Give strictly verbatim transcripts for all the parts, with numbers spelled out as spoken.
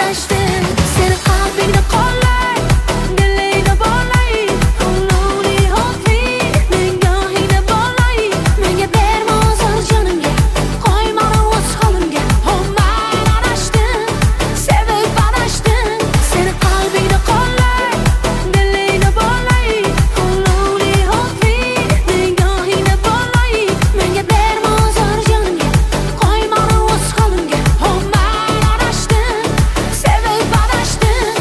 adashdim. Seni qalbingda qo'llay, dilingda bo'lay, qulluqli xofli nigohingda bo'lay. Menga berma o'zar jonimga, qo'yma o'z holimga. Oh man adashdim, sevib adashdim. Seni qalbingda qo'llay, dilingda bo'lay, qulluqli xofli nigohingda bo'lay. Menga berma o'zar jonimga, qo'yma o'z holimga. Oh man adashdim, sevib adashdim.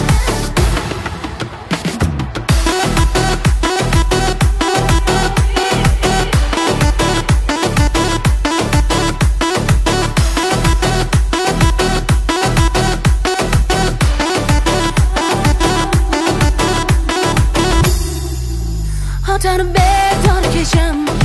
Xotinim bedor kecham